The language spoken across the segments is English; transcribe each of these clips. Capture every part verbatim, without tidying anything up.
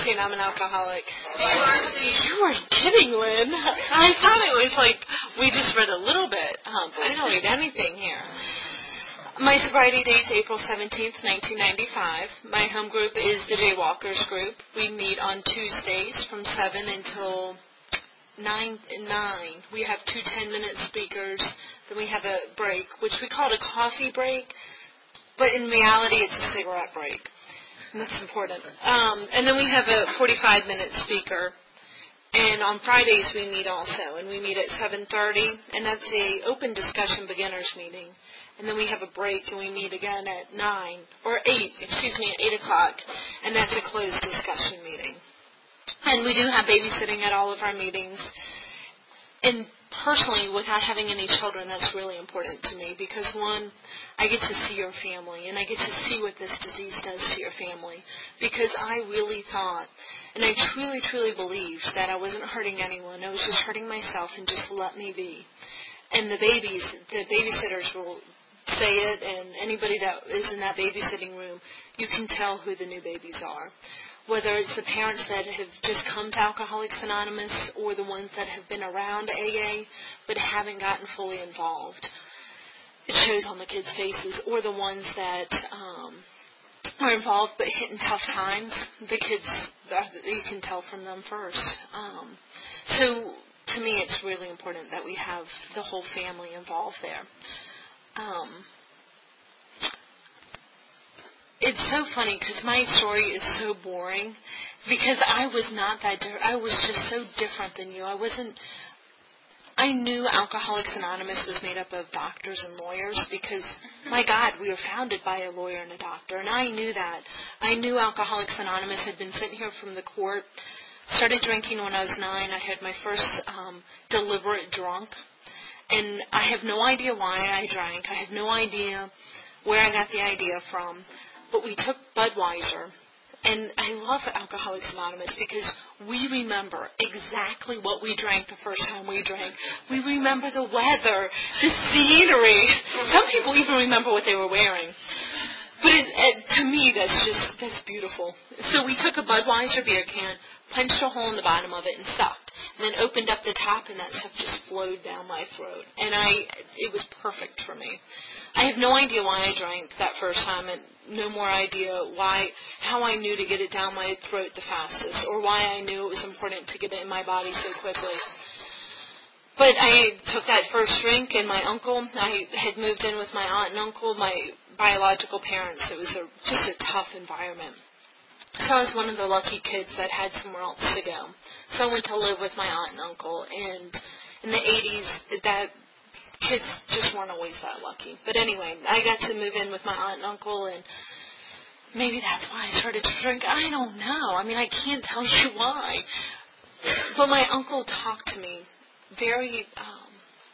joking. I'm an alcoholic. You were kidding, Lynn. I thought it was like we just read a little bit. Um, but we don't read anything here. My sobriety date's April seventeenth, nineteen ninety-five. My home group is the Jaywalkers group. We meet on Tuesdays from seven until nine. nine. We have two ten-minute speakers. Then we have a break, which we call it a coffee break. But in reality, it's a cigarette break. And that's important. Um, and then we have a forty-five minute speaker. And on Fridays we meet also. And we meet at seven thirty. And that's a open discussion beginners meeting. And then we have a break and we meet again at nine. Or eight, excuse me, at eight o'clock. And that's a closed discussion meeting. And we do have babysitting at all of our meetings. And personally, without having any children, that's really important to me because, one, I get to see your family, and I get to see what this disease does to your family because I really thought, and I truly, truly believed that I wasn't hurting anyone. I was just hurting myself and just let me be. And the babies, the babysitters will say it, and anybody that is in that babysitting room, you can tell who the new babies are. Whether it's the parents that have just come to Alcoholics Anonymous or the ones that have been around A A but haven't gotten fully involved. It shows on the kids' faces. Or the ones that um, are involved but hit in tough times. The kids, you can tell from them first. Um, so to me it's really important that we have the whole family involved there. Um, It's so funny because my story is so boring because I was not that different. I was just so different than you. I wasn't, I knew Alcoholics Anonymous was made up of doctors and lawyers because, my God, we were founded by a lawyer and a doctor, and I knew that. I knew Alcoholics Anonymous had been sent here from the court, started drinking when I was nine. I had my first um, deliberate drunk, and I have no idea why I drank. I have no idea where I got the idea from. But we took Budweiser, and I love Alcoholics Anonymous because we remember exactly what we drank the first time we drank. We remember the weather, the scenery. Some people even remember what they were wearing. But it, it, to me, that's just, that's beautiful. So we took a Budweiser beer can, punched a hole in the bottom of it, and sucked. And then opened up the top, and that stuff just flowed down my throat. And I, it was perfect for me. I have no idea why I drank that first time, and no more idea why, how I knew to get it down my throat the fastest, or why I knew it was important to get it in my body so quickly. But I took that first drink, and my uncle, I had moved in with my aunt and uncle, my biological parents. It was a, just a tough environment. So I was one of the lucky kids that had somewhere else to go. So I went to live with my aunt and uncle, and in the eighties, that kids just weren't always that lucky. But anyway, I got to move in with my aunt and uncle, and maybe that's why I started to drink. I don't know. I mean, I can't tell you why. But my uncle talked to me very, um,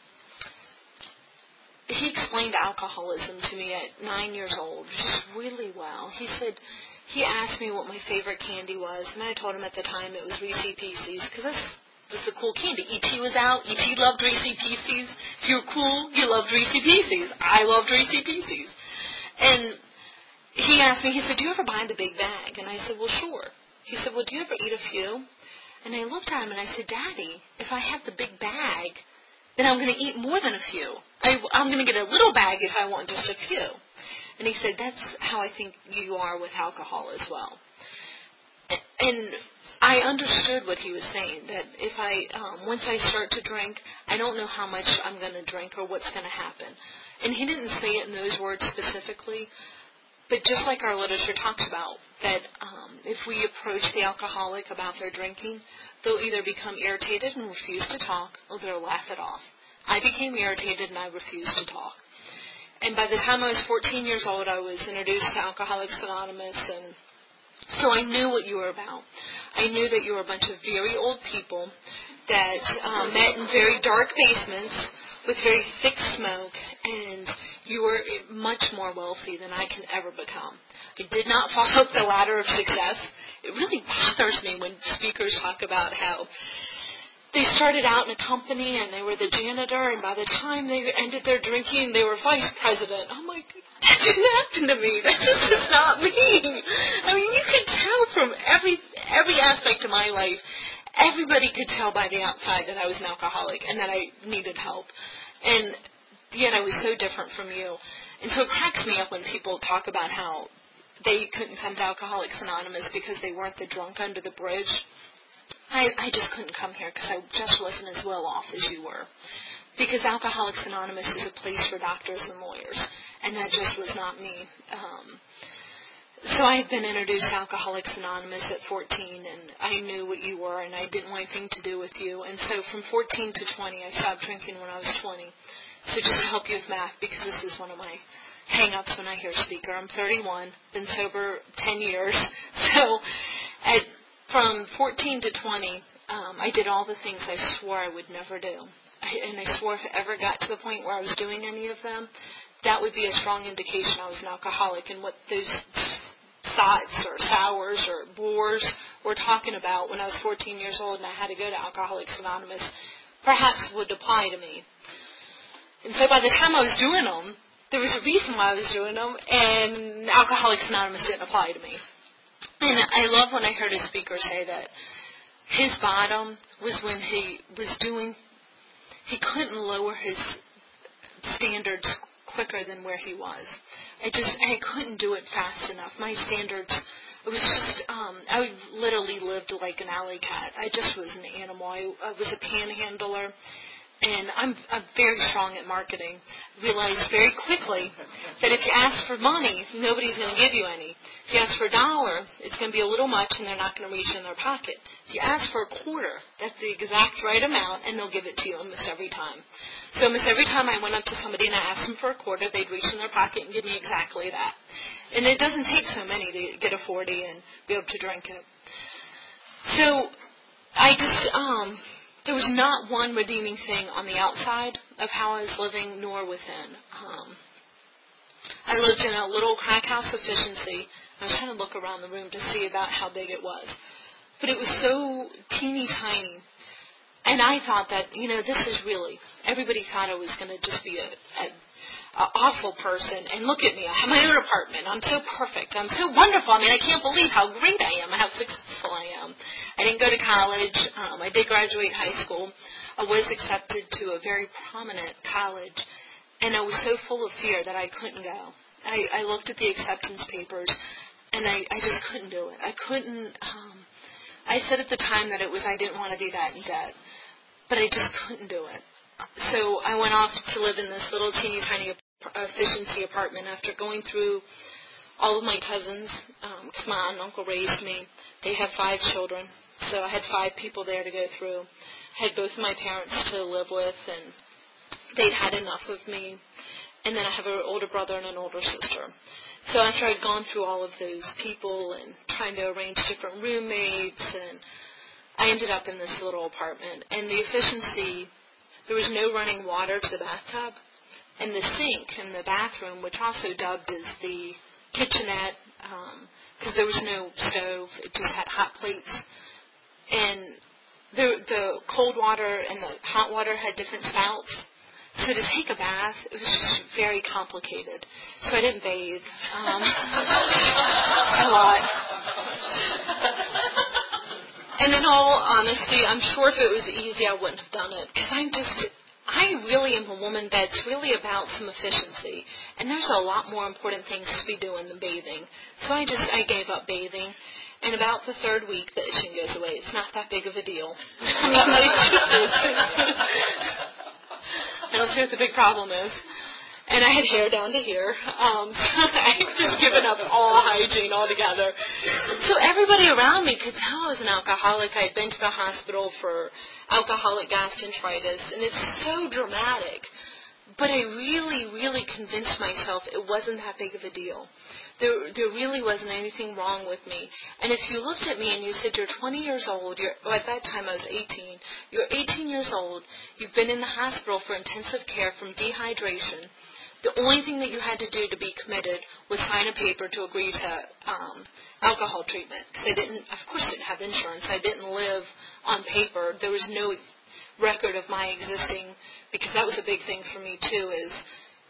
he explained alcoholism to me at nine years old, just really well. He said, he asked me what my favorite candy was, and I told him at the time it was Reese's Pieces, because that's was the cool candy. E T was out. E T loved Reese's Pieces. If you're cool, you loved Reese's Pieces. I loved Reese's Pieces. And he asked me, he said, do you ever buy the big bag? And I said, well, sure. He said, well, do you ever eat a few? And I looked at him and I said, Daddy, if I have the big bag, then I'm going to eat more than a few. I, I'm going to get a little bag if I want just a few. And he said, that's how I think you are with alcohol as well. And I understood what he was saying, that if I, um, once I start to drink, I don't know how much I'm going to drink or what's going to happen. And he didn't say it in those words specifically, but just like our literature talks about, that um, if we approach the alcoholic about their drinking, they'll either become irritated and refuse to talk, or they'll laugh it off. I became irritated and I refused to talk. And by the time I was fourteen years old, I was introduced to Alcoholics Anonymous, and so I knew what you were about. I knew that you were a bunch of very old people that um, met in very dark basements with very thick smoke, and you were much more wealthy than I can ever become. I did not follow up the ladder of success. It really bothers me when speakers talk about how they started out in a company and they were the janitor, and by the time they ended their drinking, they were vice president. I'm like, that didn't happen to me. That's just not me. I mean, you can tell from every every aspect of my life. Everybody could tell by the outside that I was an alcoholic and that I needed help. And yet I was so different from you. And so it cracks me up when people talk about how they couldn't come to Alcoholics Anonymous because they weren't the drunk under the bridge. I, I just couldn't come here because I just wasn't as well off as you were. Because Alcoholics Anonymous is a place for doctors and lawyers, and that just was not me. Um, so I had been introduced to Alcoholics Anonymous at fourteen, and I knew what you were, and I didn't want anything to do with you. And so from fourteen to twenty, I stopped drinking when I was twenty. So just to help you with math, because this is one of my hang-ups when I hear a speaker. I'm thirty-one, been sober ten years. So at, from fourteen to twenty, um, I did all the things I swore I would never do. I, and I swore if it ever got to the point where I was doing any of them, that would be a strong indication I was an alcoholic. And what those sots or sours or bores were talking about when I was fourteen years old and I had to go to Alcoholics Anonymous perhaps would apply to me. And so by the time I was doing them, there was a reason why I was doing them, and Alcoholics Anonymous didn't apply to me. And I love when I heard a speaker say that his bottom was when he was doing, he couldn't lower his standards quicker than where he was. I just, I couldn't do it fast enough. My standards, it was just, um, I literally lived like an alley cat. I just was an animal. I, I was a panhandler. And I'm, I'm very strong at marketing. Realized very quickly that if you ask for money, nobody's going to give you any. If you ask for a dollar, it's going to be a little much, and they're not going to reach in their pocket. If you ask for a quarter, that's the exact right amount, and they'll give it to you almost every time. So almost every time I went up to somebody and I asked them for a quarter, they'd reach in their pocket and give me exactly that. And it doesn't take so many to get a forty and be able to drink it. So I just... um. There was not one redeeming thing on the outside of how I was living, nor within. Um, I lived in a little crack house efficiency. I was trying to look around the room to see about how big it was. But it was so teeny tiny. And I thought that, you know, this is really, everybody thought I was going to just be a, a, a awful person. And look at me, I have my own apartment. I'm so perfect. I'm so wonderful. I mean, I can't believe how great I am, how successful I am. I didn't go to college. Um, I did graduate high school. I was accepted to a very prominent college, and I was so full of fear that I couldn't go. I, I looked at the acceptance papers, and I, I just couldn't do it. I couldn't. Um, I said at the time that it was I didn't want to be that in debt, but I just couldn't do it. So I went off to live in this little teeny tiny efficiency apartment after going through all of my cousins, because um, my aunt and uncle raised me. They have five children. So I had five people there to go through. I had both of my parents to live with, and they'd had enough of me. And then I have an older brother and an older sister. So after I'd gone through all of those people and trying to arrange different roommates, and I ended up in this little apartment. And the efficiency, there was no running water to the bathtub. And the sink in the bathroom, which also dubbed as the kitchenette, because um, there was no stove, it just had hot plates. And the the cold water and the hot water had different spouts. So to take a bath, it was just very complicated. So I didn't bathe um, a lot. And in all honesty, I'm sure if it was easy, I wouldn't have done it. Because I'm just, I really am a woman that's really about some efficiency. And there's a lot more important things to be doing than bathing. So I just, I gave up bathing. And about the third week, the itching goes away. It's not that big of a deal. I mean, I don't see what the big problem is. And I had hair down to here. Um, so I've just given up all hygiene altogether. So everybody around me could tell I was an alcoholic. I had been to the hospital for alcoholic gastroenteritis, and it's so dramatic. But I really, really convinced myself it wasn't that big of a deal. There, there really wasn't anything wrong with me. And if you looked at me and you said, you're twenty years old, you're, well, at that time I was eighteen, you're eighteen years old, you've been in the hospital for intensive care from dehydration, the only thing that you had to do to be committed was sign a paper to agree to um, alcohol treatment. Because I didn't, of course, didn't have insurance. I didn't live on paper. There was no record of my existing, because that was a big thing for me, too, is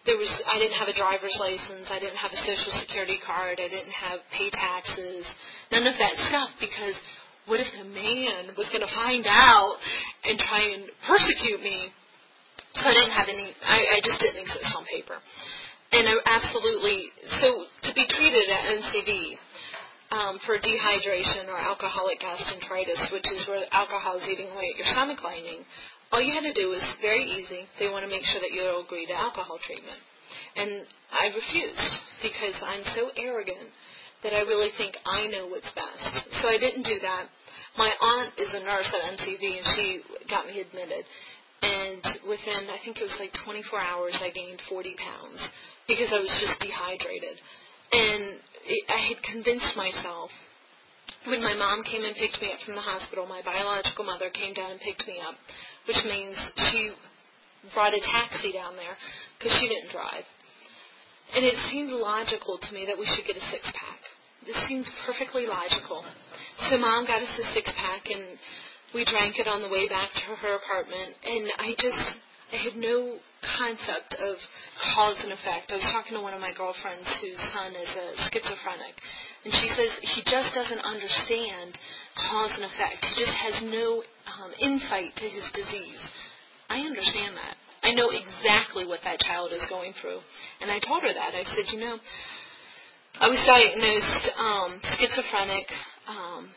there was, I didn't have a driver's license. I didn't have a Social Security card. I didn't have pay taxes. None of that stuff, because what if the man was going to find out and try and persecute me? So I didn't have any, I, I just didn't exist on paper. And I absolutely, so to be treated at N C D um, for dehydration or alcoholic gastroenteritis, which is where alcohol is eating away at your stomach lining, all you had to do was very easy. They want to make sure that you'll agree to alcohol treatment. And I refused, because I'm so arrogant that I really think I know what's best. So I didn't do that. My aunt is a nurse at N C V, and she got me admitted. And within, I think it was like twenty-four hours, I gained forty pounds because I was just dehydrated. And it, I had convinced myself, when my mom came and picked me up from the hospital, my biological mother came down and picked me up, which means she brought a taxi down there because she didn't drive. And it seemed logical to me that we should get a six-pack. This seemed perfectly logical. So Mom got us a six-pack, and we drank it on the way back to her apartment, and I just, I had no concept of cause and effect. I was talking to one of my girlfriends whose son is a schizophrenic, and she says he just doesn't understand cause and effect. He just has no um, insight to his disease. I understand that. I know exactly what that child is going through. And I told her that. I said, you know, I was diagnosed um, schizophrenic, um,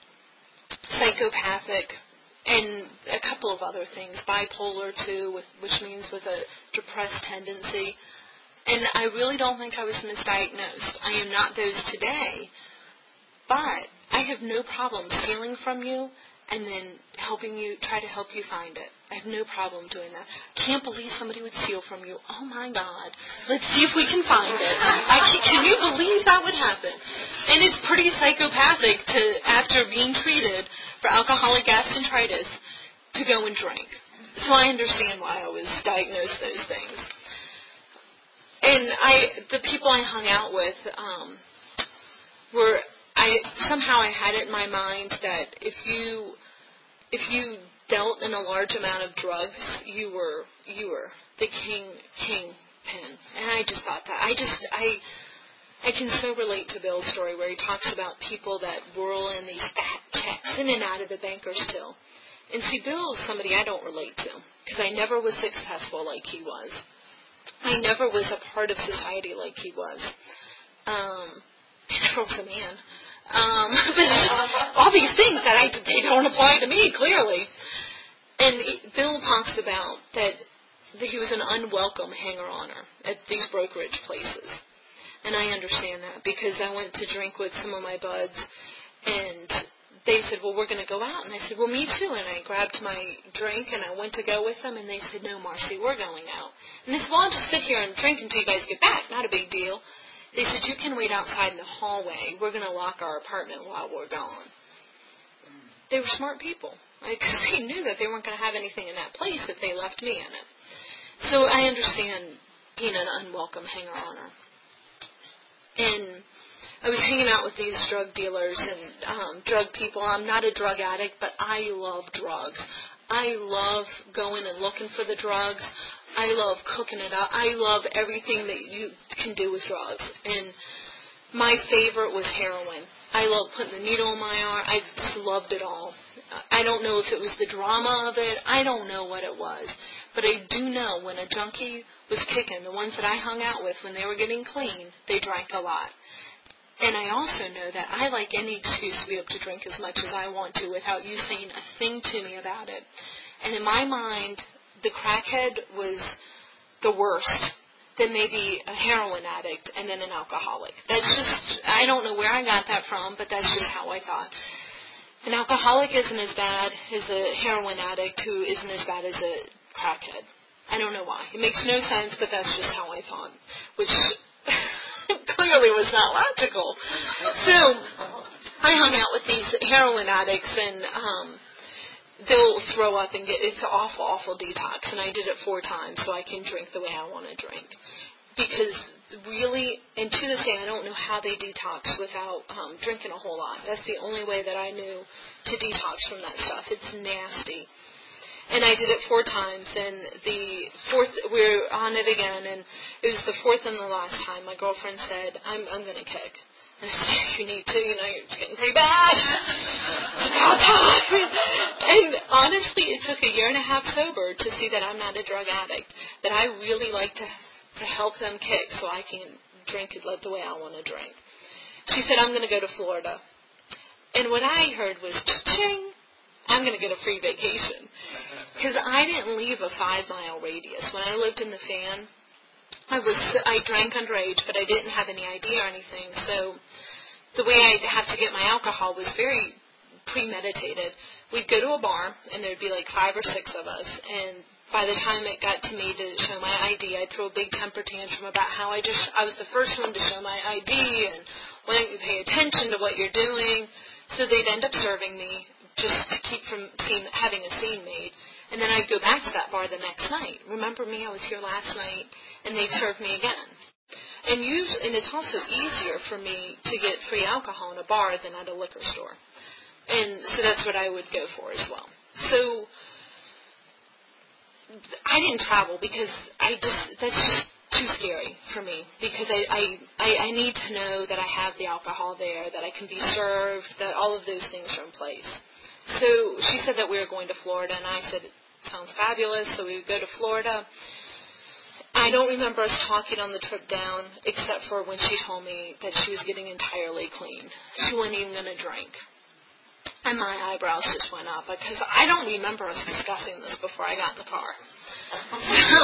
psychopathic, and a couple of other things, bipolar too, with, which means with a depressed tendency. And I really don't think I was misdiagnosed. I am not those today, but I have no problem stealing from you and then helping you, try to help you find it. I have no problem doing that. Can't believe somebody would steal from you. Oh, my God. Let's see if we can find it. I can, can you believe that would happen? And it's pretty psychopathic to, after being treated for alcoholic gastroenteritis, to go and drink. So I understand why I was diagnosed those things. And I, the people I hung out with um, were, I somehow I had it in my mind that if you, if you dealt in a large amount of drugs, you were you were the king kingpin. And I just thought that. I just I I can so relate to Bill's story where he talks about people that whirl in these fat checks in and out of the banker's till. And see, Bill is somebody I don't relate to because I never was successful like he was. I never was a part of society like he was. Um, I never was a man. Um, but all these things that I they don't apply to me clearly. And Bill talks about that, that he was an unwelcome hanger-oner at these brokerage places. And I understand that because I went to drink with some of my buds, and they said, well, we're going to go out. And I said, well, me too. And I grabbed my drink, and I went to go with them, and they said, no, Marcy, we're going out. And I said, well, I'll just sit here and drink until you guys get back. Not a big deal. They said, you can wait outside in the hallway. We're going to lock our apartment while we're gone. They were smart people. Because they knew that they weren't going to have anything in that place if they left me in it. So I understand being an unwelcome hanger-oner. And I was hanging out with these drug dealers and um, drug people. I'm not a drug addict, but I love drugs. I love going and looking for the drugs. I love cooking it up. I love everything that you can do with drugs. And my favorite was heroin. I love putting the needle in my arm. I just loved it all. I don't know if it was the drama of it. I don't know what it was. But I do know when a junkie was kicking, the ones that I hung out with, when they were getting clean, they drank a lot. And I also know that I like any excuse to be able to drink as much as I want to without you saying a thing to me about it. And in my mind, the crackhead was the worst. Then maybe a heroin addict, and then an alcoholic. That's just, I don't know where I got that from, but that's just how I thought. An alcoholic isn't as bad as a heroin addict who isn't as bad as a crackhead. I don't know why. It makes no sense, but that's just how I thought, which clearly was not logical. So I hung out with these heroin addicts, and um, they'll throw up and get, it's an awful, awful detox, and I did it four times so I can drink the way I want to drink. Because really, and to this day, I don't know how they detox without um, drinking a whole lot. That's the only way that I knew to detox from that stuff. It's nasty. And I did it four times, and the fourth, we were on it again, and it was the fourth and the last time. My girlfriend said, I'm, I'm going to kick. And I said, you need to, you know, you're getting pretty bad. It's about time. And honestly, it took a year and a half sober to see that I'm not a drug addict, that I really like to, to help them kick so I can drink it the way I want to drink. She said, I'm going to go to Florida. And what I heard was, ching, I'm going to get a free vacation. Because I didn't leave a five-mile radius. When I lived in the fan, I was I drank underage, but I didn't have any I D or anything. So the way I'd have to get my alcohol was very premeditated. We'd go to a bar, and there'd be like five or six of us. And by the time it got to me to show my I D, I'd throw a big temper tantrum about how I just I was the first one to show my I D, and why don't you pay attention to what you're doing? So they'd end up serving me just to keep from scene, having a scene made. And then I'd go back to that bar the next night. Remember me, I was here last night, and they'd serve me again. And usually, and it's also easier for me to get free alcohol in a bar than at a liquor store. And so that's what I would go for as well. So I didn't travel because I just, that's just too scary for me, because I, I, I, I need to know that I have the alcohol there, that I can be served, that all of those things are in place. So she said that we were going to Florida, and I said, it sounds fabulous, so we would go to Florida. I don't remember us talking on the trip down, except for when she told me that she was getting entirely clean. She wasn't even going to drink. And my eyebrows just went up, because I don't remember us discussing this before I got in the car. So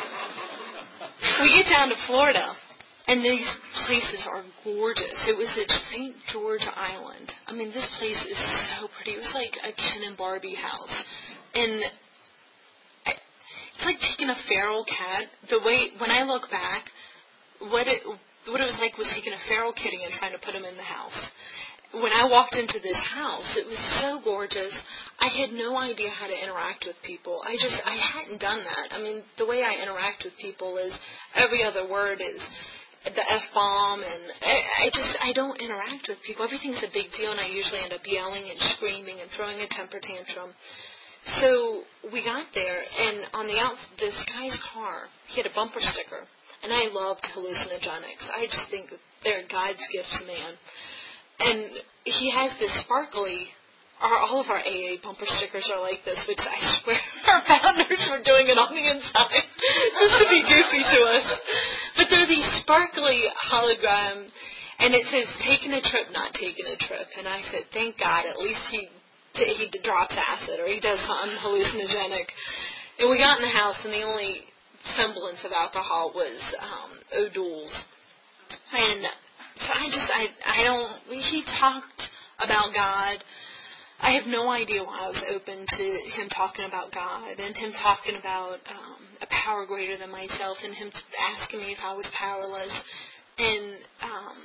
we get down to Florida, and these places are gorgeous. It was at Saint George Island. I mean, this place is so pretty. It was like a Ken and Barbie house. And it's like taking a feral cat. The way, when I look back, what it what it was like was taking a feral kitty and trying to put him in the house. When I walked into this house, it was so gorgeous. I had no idea how to interact with people. I just, I hadn't done that. I mean, the way I interact with people is every other word is the F-bomb, and I, I just, I don't interact with people. Everything's a big deal, and I usually end up yelling and screaming and throwing a temper tantrum. So we got there, and on the out, this guy's car, he had a bumper sticker, and I loved hallucinogenics. I just think they're God's gift to man. And he has this sparkly, our, all of our A A bumper stickers are like this, which I swear our founders were doing it on the inside just to be goofy to us. But they're these sparkly hologram, and it says, taking a trip, not taking a trip. And I said, thank God, at least he he drops acid, or he does something hallucinogenic. And we got in the house, and the only semblance of alcohol was um, O'Doul's. And so I just, I, I don't, he talked about God. I have no idea why I was open to him talking about God, and him talking about um, a power greater than myself, and him asking me if I was powerless. And um,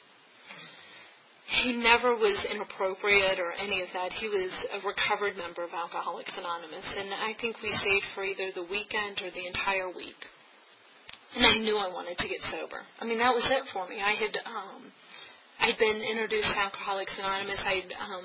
he never was inappropriate or any of that. He was a recovered member of Alcoholics Anonymous, and I think we stayed for either the weekend or the entire week. And I knew I wanted to get sober. I mean, that was it for me. I had, um, I'd been introduced to Alcoholics Anonymous. I'd, um,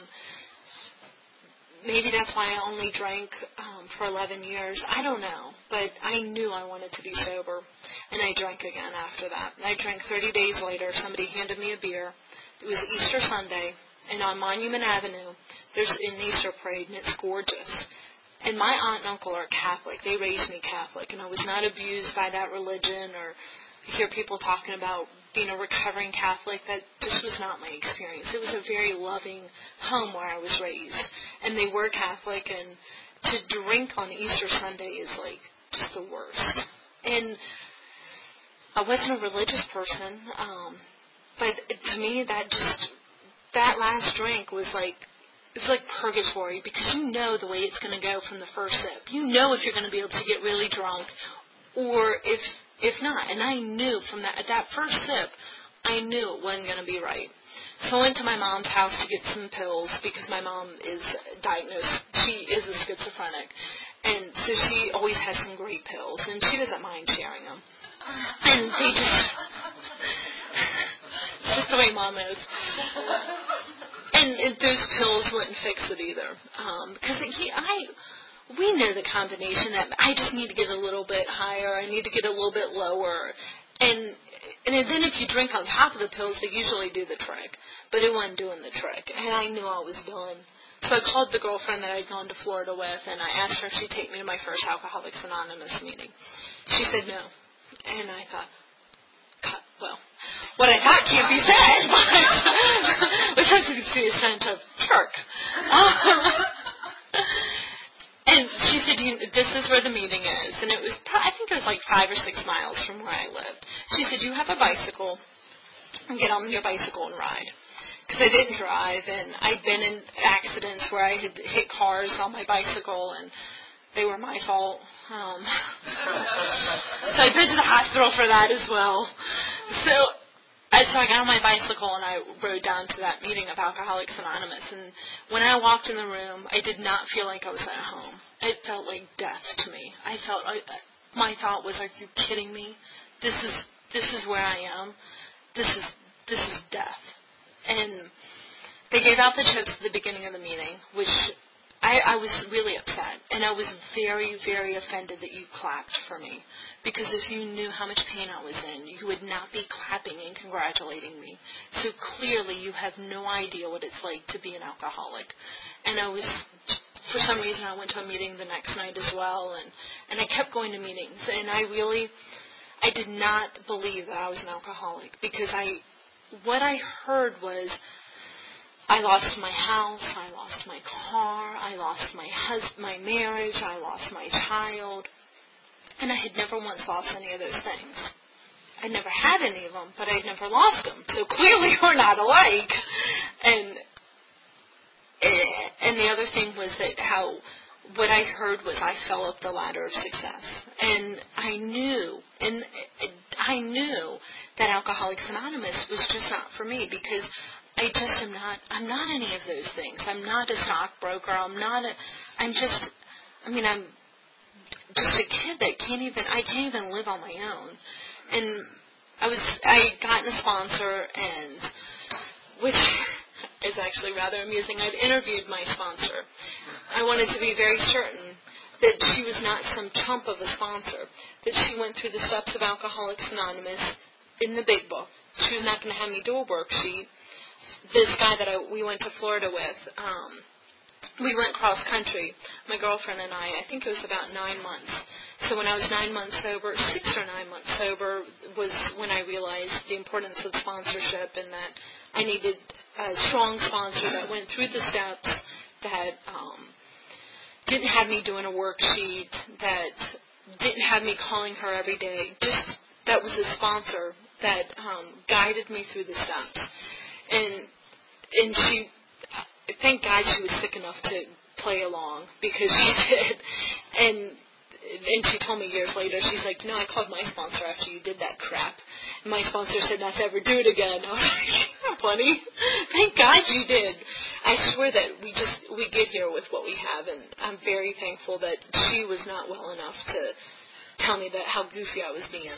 maybe that's why I only drank um, for eleven years. I don't know, but I knew I wanted to be sober, and I drank again after that. I drank thirty days later. Somebody handed me a beer. It was Easter Sunday, and on Monument Avenue, there's an Easter parade, and it's gorgeous. And my aunt and uncle are Catholic. They raised me Catholic, and I was not abused by that religion or hear people talking about being a recovering Catholic. That just was not my experience. It was a very loving home where I was raised. And they were Catholic, and to drink on Easter Sunday is like just the worst. And I wasn't a religious person, um, but to me that just, that last drink was like, it's like purgatory, because you know the way it's going to go from the first sip. You know if you're going to be able to get really drunk or if if not. And I knew from that, at that first sip, I knew it wasn't going to be right. So I went to my mom's house to get some pills because my mom is diagnosed. She is a schizophrenic. And so she always has some great pills, and she doesn't mind sharing them. And they just, it's just the way Mom is. And, and those pills wouldn't fix it either. Um, because he, I, we know the combination that I just need to get a little bit higher, I need to get a little bit lower. And and then if you drink on top of the pills, they usually do the trick. But it wasn't doing the trick. And I knew I was done. So I called the girlfriend that I'd gone to Florida with, and I asked her if she'd take me to my first Alcoholics Anonymous meeting. She said no. And I thought, God, well, what I thought can't be said, but it has to be a sense of jerk. And she said, you, this is where the meeting is. And it was, I think it was like five or six miles from where I lived. She said, you have a bicycle, and get on your bicycle and ride. Because I didn't drive, and I'd been in accidents where I had hit cars on my bicycle, and they were my fault. Um, so I'd been to the hospital for that as well. So I, so I got on my bicycle and I rode down to that meeting of Alcoholics Anonymous. And when I walked in the room, I did not feel like I was at home. It felt like death to me. I felt, I, my thought was, are you kidding me? This is this is where I am. This is this is death. And they gave out the chips at the beginning of the meeting, which I, I was really upset. And I was very, very offended that you clapped for me. Because if you knew how much pain I was in, you would not be clapping and congratulating me. So clearly you have no idea what it's like to be an alcoholic. And I was, for some reason, I went to a meeting the next night as well. And, and I kept going to meetings. And I really, I did not believe that I was an alcoholic. Because I, what I heard was, I lost my house, I lost my car, I lost my hus- my marriage, I lost my child, and I had never once lost any of those things. I'd never had any of them, but I'd never lost them. So clearly we're not alike. And and the other thing was that how what I heard was I fell up the ladder of success, and I knew, and I knew that Alcoholics Anonymous was just not for me because. I just am not, I'm not any of those things. I'm not a stockbroker. I'm not a, I'm just, I mean, I'm just a kid that can't even, I can't even live on my own. And I was, I gotten a sponsor, and, which is actually rather amusing. I'd interviewed my sponsor. I wanted to be very certain that she was not some chump of a sponsor, that she went through the steps of Alcoholics Anonymous in the big book. She was not going to have me do a worksheet. This guy that I, we went to Florida with, um, we went cross-country, my girlfriend and I. I think it was about nine months. So when I was nine months sober, six or nine months sober, was when I realized the importance of sponsorship and that I needed a strong sponsor that went through the steps, that um, didn't have me doing a worksheet, that didn't have me calling her every day. Just that was a sponsor that um, guided me through the steps. And and she, thank God she was sick enough to play along, because she did. And and she told me years later, she's like, no, I called my sponsor after you did that crap. And my sponsor said not to ever do it again. I was like, yeah, funny. Thank God you did. I swear that we just, we get here with what we have, and I'm very thankful that she was not well enough to tell me that how goofy I was being.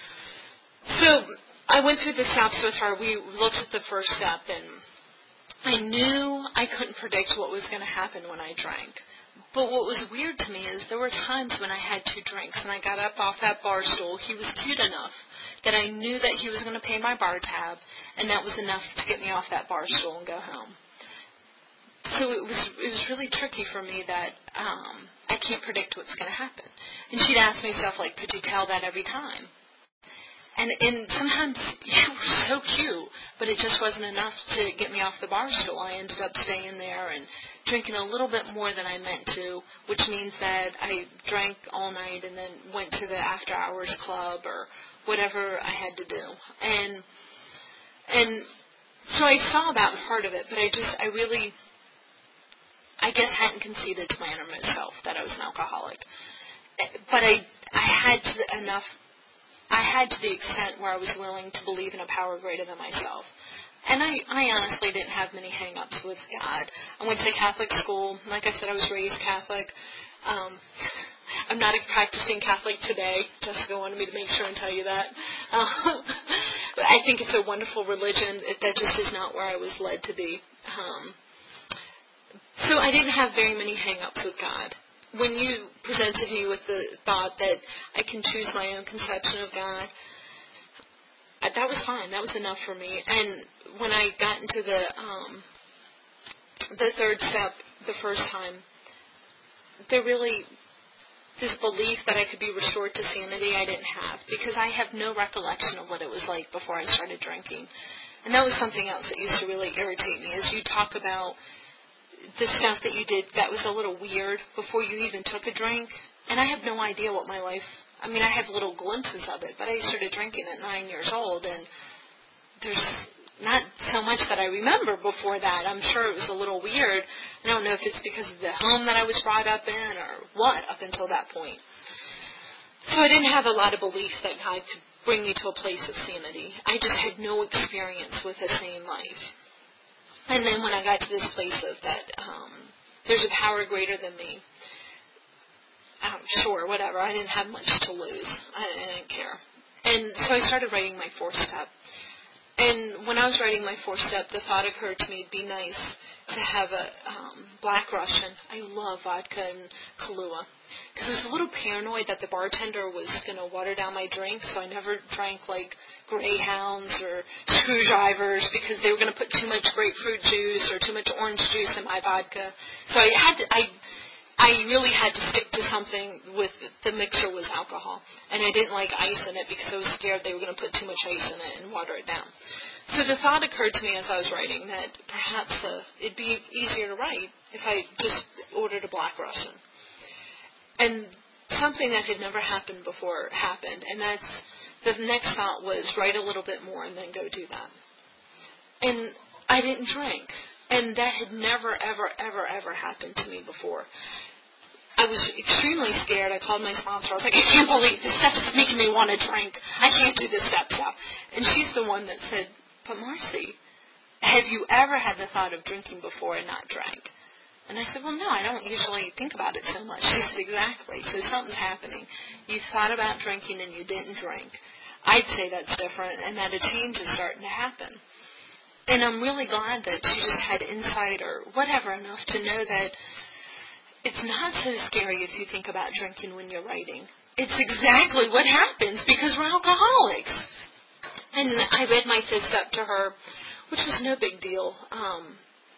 So I went through the steps with her. We looked at the first step, and I knew I couldn't predict what was going to happen when I drank. But what was weird to me is there were times when I had two drinks, and I got up off that bar stool. He was cute enough that I knew that he was going to pay my bar tab, and that was enough to get me off that bar stool and go home. So it was it was really tricky for me that um, I can't predict what's going to happen. And she'd ask me stuff like, could you tell that every time? And, and sometimes you were so cute, but it just wasn't enough to get me off the bar stool. I ended up staying there and drinking a little bit more than I meant to, which means that I drank all night and then went to the after-hours club or whatever I had to do. And and so I saw that part of it, but I just, I really, I guess hadn't conceded to my innermost self that I was an alcoholic. But I, I had to enough... I had to the extent where I was willing to believe in a power greater than myself. And I, I honestly didn't have many hang-ups with God. I went to Catholic school. Like I said, I was raised Catholic. Um, I'm not a practicing Catholic today. Jessica wanted me to make sure and tell you that. Um, but I think it's a wonderful religion. It, that just is not where I was led to be. Um, so I didn't have very many hang-ups with God. when you presented me with the thought that I can choose my own conception of God, I, that was fine. That was enough for me. And when I got into the um, the third step the first time, there really, this belief that I could be restored to sanity I didn't have, because I have no recollection of what it was like before I started drinking. And that was something else that used to really irritate me, is you talk about the stuff that you did that was a little weird before you even took a drink. And I have no idea what my life, I mean, I have little glimpses of it, but I started drinking at nine years old, and there's not so much that I remember before that. I'm sure it was a little weird. I don't know if it's because of the home that I was brought up in or what up until that point. So I didn't have a lot of belief that God could bring me to a place of sanity. I just had no experience with a sane life. And then when I got to this place of that, um, there's a power greater than me. Um, sure, whatever. I didn't have much to lose. I, I didn't care. And so I started writing my fourth step. And when I was writing my fourth step, the thought occurred to me it'd be nice to have a um, Black Russian. I love vodka and Kahlua. Because I was a little paranoid that the bartender was going to water down my drink, so I never drank, like, Greyhounds or Screwdrivers, because they were going to put too much grapefruit juice or too much orange juice in my vodka. So I had to, I, I really had to stick to something with the mixer was alcohol. And I didn't like ice in it because I was scared they were going to put too much ice in it and water it down. So the thought occurred to me as I was writing that perhaps uh, it'd be easier to write if I just ordered a Black Russian. And something that had never happened before happened, and that's, the next thought was write a little bit more and then go do that. And I didn't drink, and that had never, ever, ever, ever happened to me before. I was extremely scared. I called my sponsor. I was like, I can't believe this stuff is making me want to drink. I can't do this step stuff. And she's the one that said, but Marcy, have you ever had the thought of drinking before and not drank? And I said, well, no, I don't usually think about it so much. She said, exactly. So something's happening. You thought about drinking and you didn't drink. I'd say that's different and that a change is starting to happen. And I'm really glad that she just had insight or whatever enough to know that it's not so scary if you think about drinking when you're writing. It's exactly what happens because we're alcoholics. And I read my fifth step to her, which was no big deal. Um,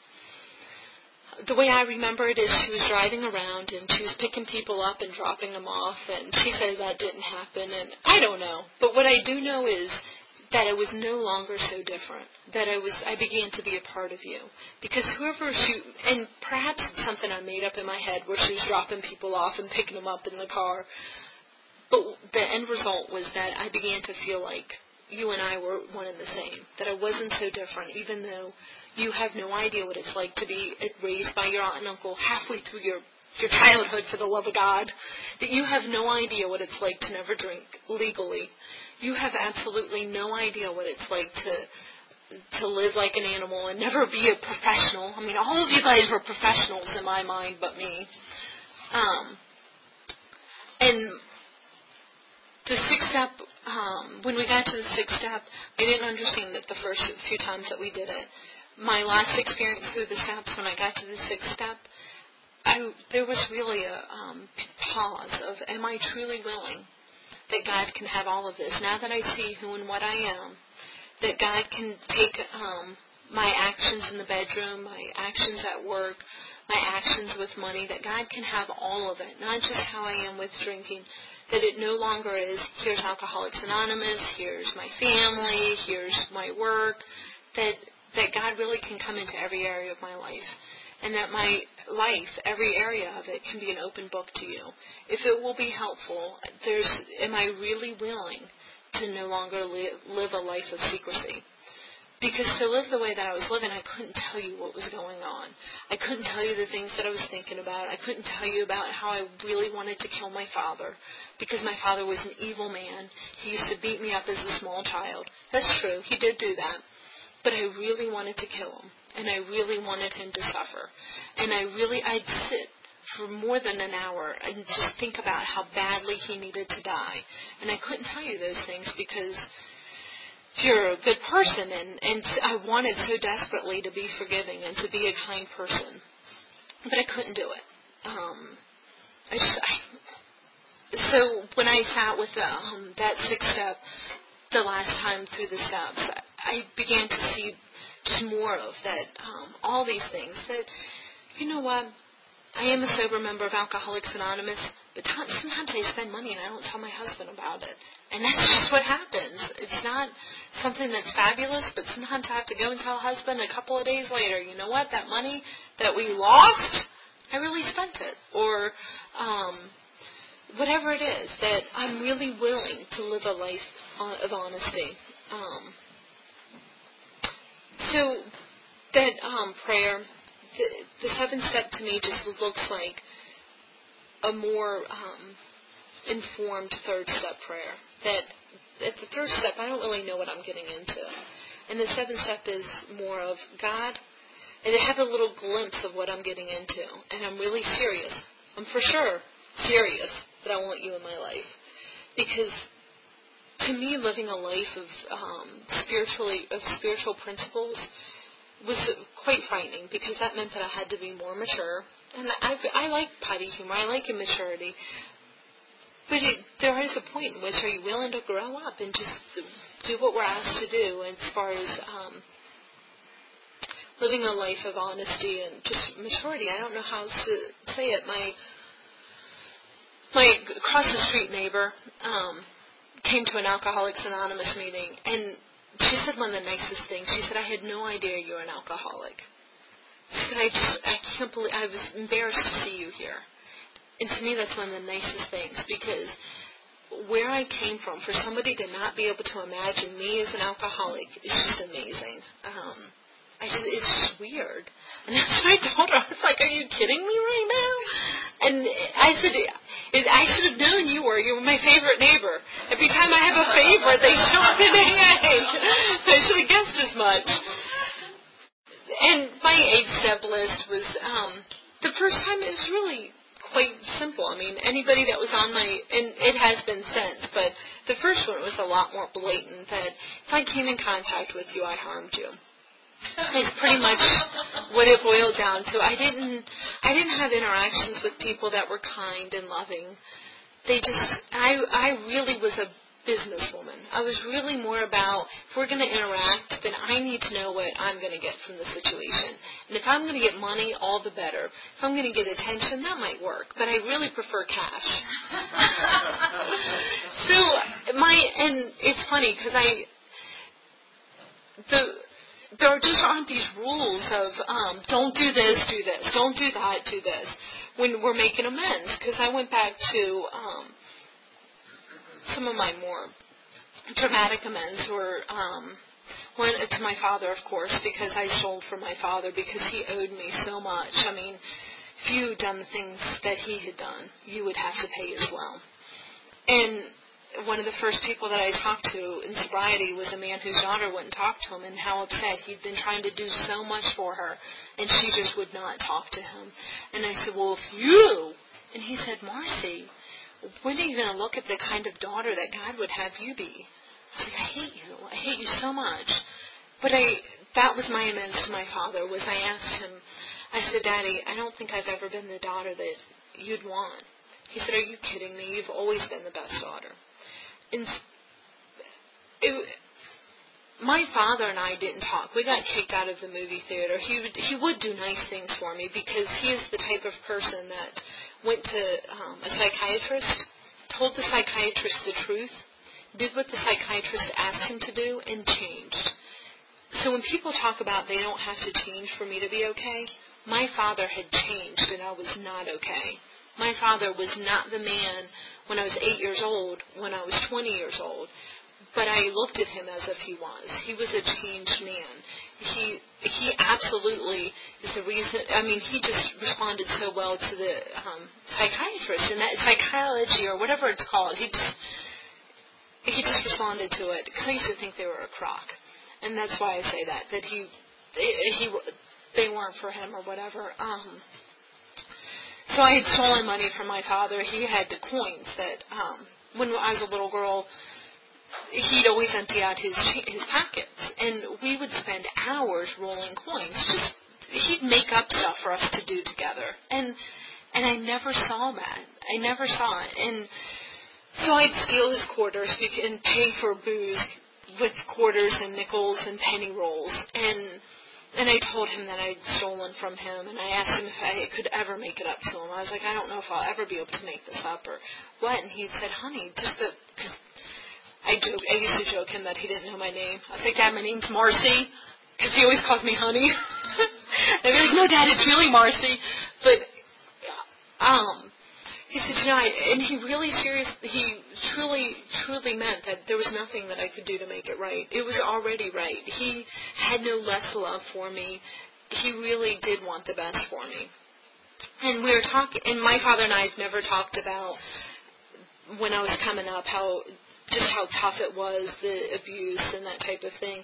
the way I remember it is she was driving around and she was picking people up and dropping them off, and she said that didn't happen, and I don't know. But what I do know is that I was no longer so different, that I was, I began to be a part of you. Because whoever she, and perhaps it's something I made up in my head where she was dropping people off and picking them up in the car, but the end result was that I began to feel like you and I were one and the same, that I wasn't so different, even though you have no idea what it's like to be raised by your aunt and uncle halfway through your, your childhood, for the love of God, that you have no idea what it's like to never drink legally. You have absolutely no idea what it's like to to live like an animal and never be a professional. I mean, all of you guys were professionals in my mind but me. Um, and the sixth step, um, when we got to the sixth step, I didn't understand it the first few times that we did it. My last experience through the steps, when I got to the sixth step, I, there was really a um, pause of, am I truly willing that God can have all of this? Now that I see who and what I am, that God can take um, my actions in the bedroom, my actions at work, my actions with money, that God can have all of it, not just how I am with drinking, that it no longer is, here's Alcoholics Anonymous, here's my family, here's my work, that that God really can come into every area of my life, and that my life, every area of it, can be an open book to you. If it will be helpful, there's, am I really willing to no longer live, live a life of secrecy? Because to live the way that I was living, I couldn't tell you what was going on. I couldn't tell you the things that I was thinking about. I couldn't tell you about how I really wanted to kill my father, because my father was an evil man. He used to beat me up as a small child. That's true. He did do that. But I really wanted to kill him, and I really wanted him to suffer. And I really, I'd sit for more than an hour and just think about how badly he needed to die. And I couldn't tell you those things because you're a good person, and, and I wanted so desperately to be forgiving and to be a kind person. But I couldn't do it. Um, I just, I, so when I sat with the, um, that sixth step the last time through the steps, I began to see just more of that, um, all these things that, you know what, I am a sober member of Alcoholics Anonymous, but t- sometimes I spend money and I don't tell my husband about it. And that's just what happens. It's not something that's fabulous, but sometimes I have to go and tell husband a couple of days later, you know what, that money that we lost, I really spent it. Or um, whatever it is, that I'm really willing to live a life of honesty. Um, so that um, prayer, the, the seventh step to me just looks like a more um, informed third step prayer. That at the third step, I don't really know what I'm getting into. And the seventh step is more of God, and I have a little glimpse of what I'm getting into. And I'm really serious. I'm for sure serious that I want you in my life. Because to me, living a life of um, spiritually of spiritual principles was quite frightening, because that meant that I had to be more mature. And I, I like potty humor. I like immaturity. But it, there is a point in which, are you willing to grow up and just do what we're asked to do as far as um, living a life of honesty and just maturity? I don't know how to say it. My my across the street neighbor um, came to an Alcoholics Anonymous meeting, and she said one of the nicest things. She said, "I had no idea you were an alcoholic." She said, "I just I can't believe I was embarrassed to see you here." And to me, that's one of the nicest things, because where I came from, for somebody to not be able to imagine me as an alcoholic is just amazing. Um, I just, it's just weird. And that's what I told her. I was like, "Are you kidding me right now?" And I said, "I should have known you were. You were my favorite neighbor. Every time I have a favorite, they show up in A A. I should have guessed as much." And my eight-step list was, um, the first time it was really quite simple. I mean, anybody that was on my, and it has been since, but the first one was a lot more blatant, that if I came in contact with you, I harmed you. It's pretty much what it boiled down to. I didn't, I didn't have interactions with people that were kind and loving. They just, I, I really was a businesswoman. I was really more about, if we're going to interact, then I need to know what I'm going to get from the situation. And if I'm going to get money, all the better. If I'm going to get attention, that might work. But I really prefer cash. So my, and it's funny because I, the, there just aren't these rules of um, don't do this, do this, don't do that, do this, when we're making amends. Because I went back to um, some of my more dramatic amends were um, one to my father, of course, because I sold for my father because he owed me so much. I mean, if you had done the things that he had done, you would have to pay as well. And one of the first people that I talked to in sobriety was a man whose daughter wouldn't talk to him, and how upset he'd been trying to do so much for her, and she just would not talk to him. And I said, "Well, if you," and he said, "Marcy, when are you going to look at the kind of daughter that God would have you be?" I was like, "I hate you. I hate you so much." But I, that was my amends to my father, was I asked him, I said, "Daddy, I don't think I've ever been the daughter that you'd want." He said, "Are you kidding me? You've always been the best daughter." And it, my father and I didn't talk. We got kicked out of the movie theater. He would, he would do nice things for me, because he is the type of person that went to um, a psychiatrist, told the psychiatrist the truth, did what the psychiatrist asked him to do, and changed. So when people talk about they don't have to change for me to be okay, my father had changed and I was not okay. My father was not the man when I was eight years old, when I was twenty years old, but I looked at him as if he was. He was a changed man. He he absolutely is the reason. I mean, he just responded so well to the um, psychiatrist, and that psychology or whatever it's called. He just he just responded to it, because I used to think they were a crock, and that's why I say that that he he they weren't for him or whatever. Um, so I had stolen money from my father. He had the coins that um, when I was a little girl, he'd always empty out his his pockets, and we would spend hours rolling coins. Just he'd make up stuff for us to do together, and And I never saw that. I never saw it. And so I'd steal his quarters and pay for booze with quarters and nickels and penny rolls. And and I told him that I'd stolen from him, and I asked him if I could ever make it up to him. I was like, I don't know if I'll ever be able to make this up or what. And he said, honey, just the... Cause I, joke, I used to joke him that he didn't know my name. I was like, Dad, my name's Marcy, because he always calls me honey. I'd be like, no, Dad, it's really Marcy. But um, he said, you know, I, and he really serious. He truly, truly meant that there was nothing that I could do to make it right. It was already right. He had no less love for me. He really did want the best for me. And we were talking, and my father and I have never talked about when I was coming up how just how tough it was, the abuse and that type of thing.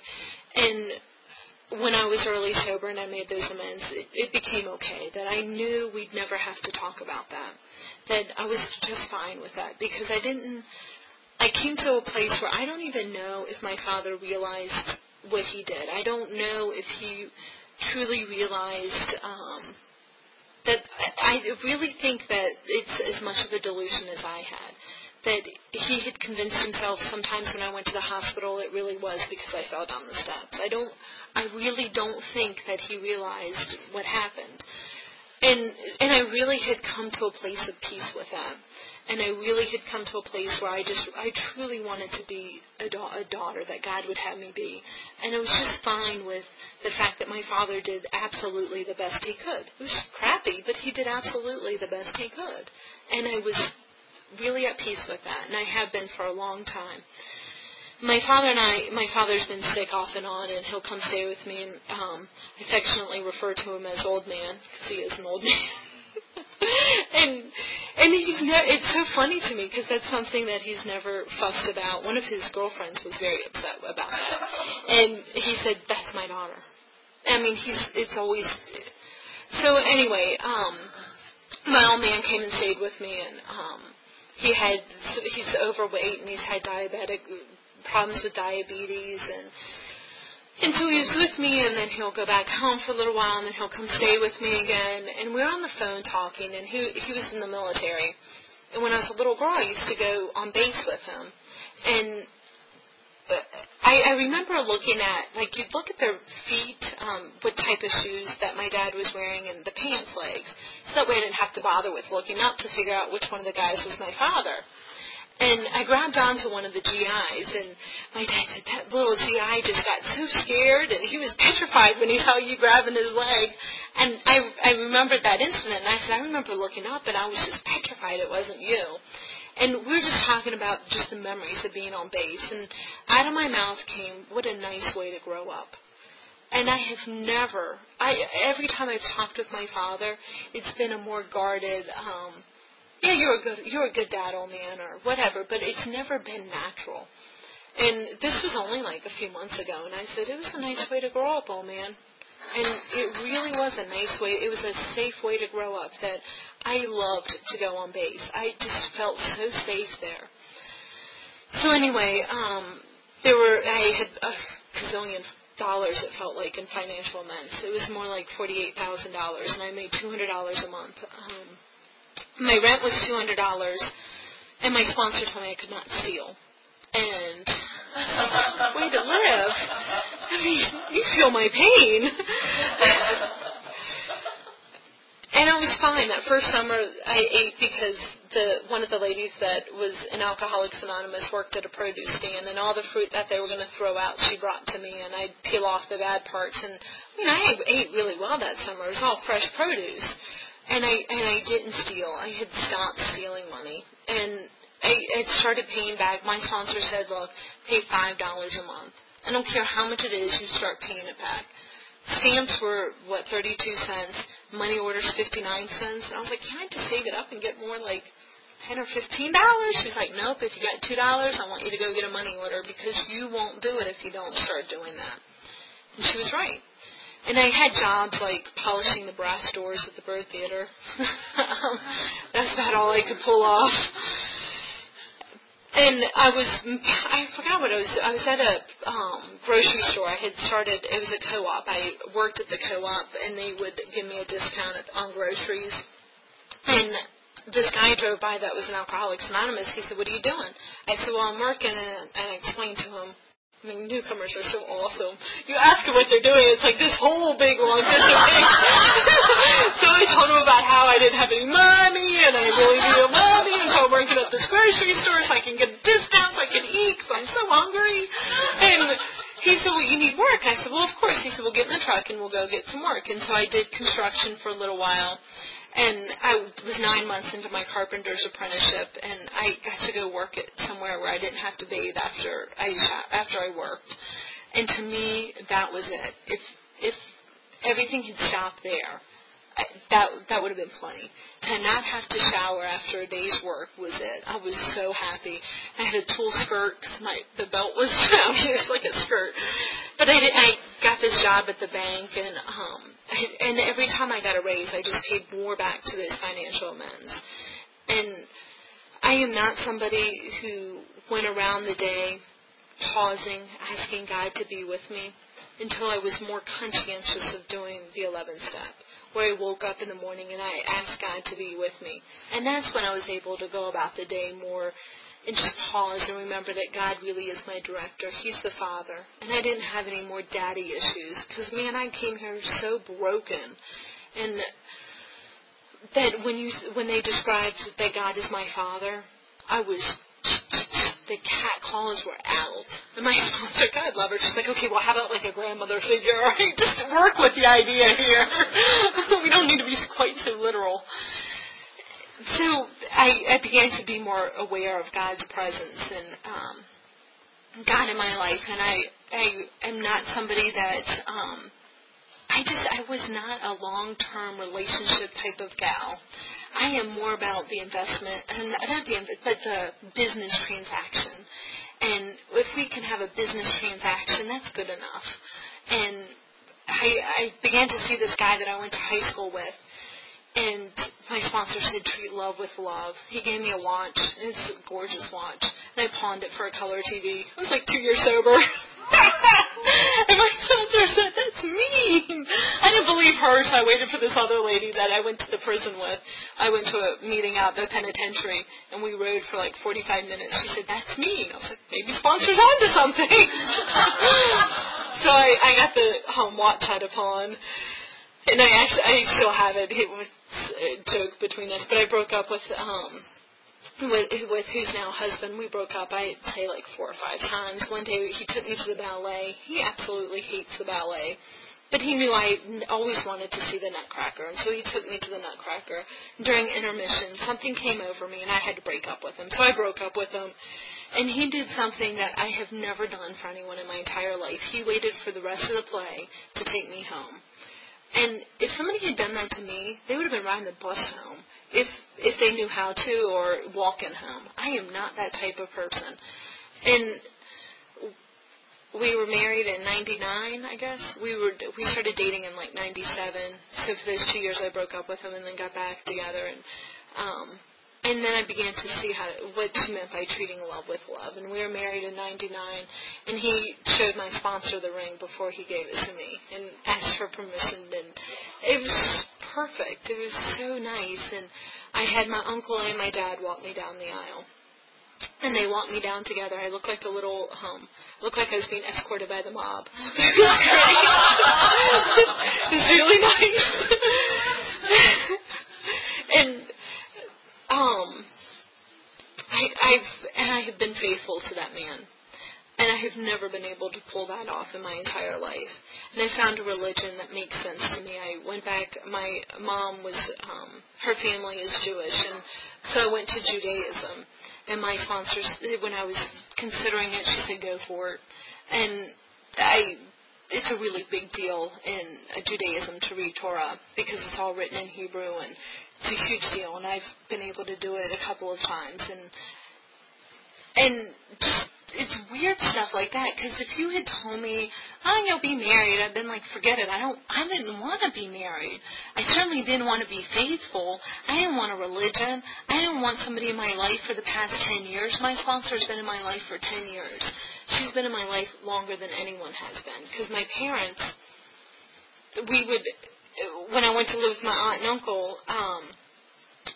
And when I was early sober and I made those amends, it, it became okay, that I knew we'd never have to talk about that, that I was just fine with that, because I didn't, I came to a place where I don't even know if my father realized what he did. I don't know if he truly realized um, that, I really think that it's as much of a delusion as I had. That he had convinced himself sometimes when I went to the hospital it really was because I fell down the steps. I don't, I really don't think that he realized what happened. And and I really had come to a place of peace with that. And I really had come to a place where I just, I truly wanted to be a, da- a daughter that God would have me be. And I was just fine with the fact that my father did absolutely the best he could. It was crappy, but he did absolutely the best he could. And I was really at peace with that, and I have been for a long time. My father and I, my father's been sick off and on, and he'll come stay with me, and um, I affectionately refer to him as old man, because he is an old man. and and he's ne- it's so funny to me, because that's something that he's never fussed about. One of his girlfriends was very upset about that, and he said, that's my daughter. I mean, he's, it's always, so anyway, um, my old man came and stayed with me, and um, He had, he's overweight and he's had diabetic problems with diabetes, and and so he was with me, and then he'll go back home for a little while, and then he'll come stay with me again. And we're on the phone talking, and he he was in the military. And when I was a little girl, I used to go on base with him, and I, I remember looking at, like, you'd look at their feet, um, what type of shoes that my dad was wearing, and the pants legs. So that way I didn't have to bother with looking up to figure out which one of the guys was my father. And I grabbed onto one of the G Is, and my dad said, that little G I just got so scared, and he was petrified when he saw you grabbing his leg. And I, I remembered that incident, and I said, I remember looking up, and I was just petrified it wasn't you. And we were just talking about just the memories of being on base. And out of my mouth came, what a nice way to grow up. And I have never, I every time I've talked with my father, it's been a more guarded, um, yeah, you're a good, you're a good dad, old man, or whatever, but it's never been natural. And this was only like a few months ago, and I said, it was a nice way to grow up, old man. And it really was a nice way, it was a safe way to grow up, that I loved to go on base. I just felt so safe there. So anyway, um, there were, I had a gazillion dollars, it felt like, in financial amends. It was more like forty-eight thousand dollars, and I made two hundred dollars a month. Um, my rent was two hundred dollars, and my sponsor told me I could not steal. And way to live. I mean, you feel my pain. And it was fine. That first summer I ate because the one of the ladies that was in Alcoholics Anonymous worked at a produce stand, and all the fruit that they were going to throw out she brought to me, and I'd peel off the bad parts. And I mean, I ate really well that summer. It was all fresh produce. And I and I didn't steal. I had stopped stealing money. And I had started paying back. My sponsor said, look, pay five dollars a month. I don't care how much it is, you start paying it back. Stamps were, what, thirty-two cents. Money orders, fifty-nine cents. And I was like, can I just save it up and get more, like ten or fifteen dollars? She was like, nope, if you got two dollars, I want you to go get a money order because you won't do it if you don't start doing that. And she was right. And I had jobs like polishing the brass doors at the Bird Theater. um, that's about all I could pull off. And I was, I forgot what I was, I was at a um, grocery store. I had started, it was a co-op. I worked at the co-op, and they would give me a discount at, on groceries. And this guy drove by that was an Alcoholics Anonymous. He said, "What are you doing?" I said, "Well, I'm working," and, and I explained to him. I mean, newcomers are so awesome. You ask them what they're doing, it's like this whole big long list of things. So I told him about how I didn't have any money, and I really needed money, and so I'm working at this grocery store so I can get a discount so I can eat because I'm so hungry. And he said, "Well, you need work." I said, "Well, of course." He said, "Well, get in the truck and we'll go get some work." And so I did construction for a little while. And I was nine months into my carpenter's apprenticeship, and I got to go work at somewhere where I didn't have to bathe after I after I worked. And to me, that was it. If if everything had stopped there, I, that that would have been plenty. To not have to shower after a day's work was it. I was so happy. I had a tulle skirt because my the belt was down. It was like a skirt. But I, did, I got this job at the bank, and um, I, and every time I got a raise, I just paid more back to those financial amends. And I am not somebody who went around the day pausing, asking God to be with me until I was more conscientious of doing the eleventh step, where I woke up in the morning and I asked God to be with me. And that's when I was able to go about the day more and just pause and remember that God really is my director. He's the Father. And I didn't have any more daddy issues because, man, I came here so broken. And that when you when they described that God is my Father, I was, the cat claws were out. And my sponsor, God love her, she's like, "Okay, well, how about like a grandmother figure? All right, just work with the idea here. We don't need to be quite so literal." So I, I began to be more aware of God's presence and um, God in my life, and I, I am not somebody that um, I just I was not a long-term relationship type of gal. I am more about the investment, and not the but the business transaction. And if we can have a business transaction, that's good enough. And I, I began to see this guy that I went to high school with. And my sponsor said, "Treat love with love." He gave me a watch. It's a gorgeous watch. And I pawned it for a color T V. I was like two years sober. And my sponsor said, "That's mean." I didn't believe her, so I waited for this other lady that I went to the prison with. I went to a meeting out at the penitentiary, and we rode for like forty-five minutes. She said, "That's mean." I was like, maybe sponsor's onto something. So I, I got the home watch out of pawn. And I actually, I still have it. It was a joke between us, but I broke up with, um, with, with who's now husband. We broke up, I'd say, like four or five times. One day he took me to the ballet. He absolutely hates the ballet. But he knew I always wanted to see the Nutcracker, and so he took me to the Nutcracker. During intermission, something came over me, and I had to break up with him. So I broke up with him. And he did something that I have never done for anyone in my entire life. He waited for the rest of the play to take me home. And if somebody had done that to me, they would have been riding the bus home if if they knew how to, or walking home. I am not that type of person. And we were married in ninety-nine, I guess. We were we started dating in like ninety-seven. So for those two years, I broke up with him and then got back together. And um, and then I began to see how what she meant by treating love with love. And we were married in ninety-nine, and he showed my sponsor the ring before he gave it to me and asked for permission. And it was perfect. It was so nice. And I had my uncle and my dad walk me down the aisle. And they walked me down together. I looked like a little, um, looked like I was being escorted by the mob. It was great. It was really nice. And Um, I, I've and I have been faithful to that man, and I have never been able to pull that off in my entire life. And I found a religion that makes sense to me. I went back. My mom was, um, her family is Jewish, and so I went to Judaism. And my sponsors, when I was considering it, she said, "Go for it." And I. It's a really big deal in Judaism to read Torah because it's all written in Hebrew, and it's a huge deal. And I've been able to do it a couple of times, and and just, it's weird stuff like that. Because if you had told me, "Oh, you'll be married," I've been like, "Forget it. I don't. I didn't want to be married. I certainly didn't want to be faithful. I didn't want a religion. I didn't want somebody in my life for the past ten years. My sponsor's been in my life for ten years." She's been in my life longer than anyone has been. Because my parents, we would, when I went to live with my aunt and uncle, um,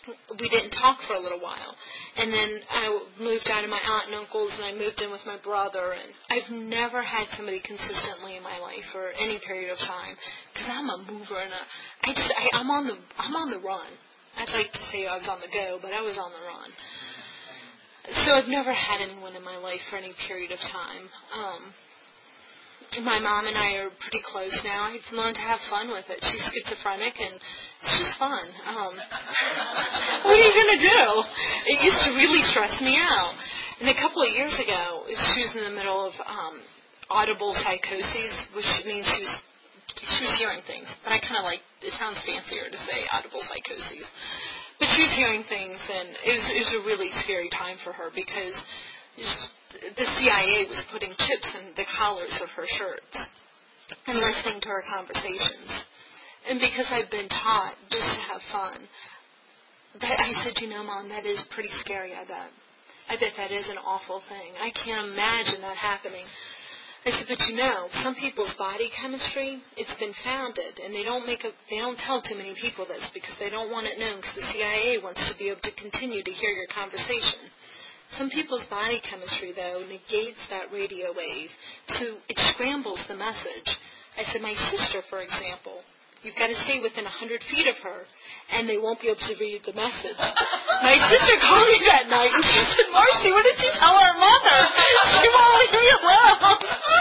we didn't talk for a little while. And then I moved out of my aunt and uncle's, and I moved in with my brother. And I've never had somebody consistently in my life for any period of time, because I'm a mover, and a, I just I, I'm on the I'm on the run. I'd like to say I was on the go, but I was on the run. So I've never had anyone in my life for any period of time. Um, my mom and I are pretty close now. I've learned to have fun with it. She's schizophrenic, and it's just fun. Um, what are you going to do? It used to really stress me out. And a couple of years ago, she was in the middle of um, audible psychoses, which means she was she was hearing things. But I kind of like, it sounds fancier to say audible psychoses. But she was hearing things, and it was, it was a really scary time for her, because the C I A was putting chips in the collars of her shirts and listening to her conversations. And because I've been taught just to have fun, that I said, you know, Mom, that is pretty scary, I bet. I bet that is an awful thing. I can't imagine that happening. I said, but you know, some people's body chemistry, it's been founded, and they don't make a, they don't tell too many people this because they don't want it known, because the C I A wants to be able to continue to hear your conversation. Some people's body chemistry, though, negates that radio wave, so it scrambles the message. I said, my sister, for example, you've got to stay within one hundred feet of her, and they won't be able to read the message. My sister called me that night, and she said, Marcy, what did you tell our mother? She won't leave me alone.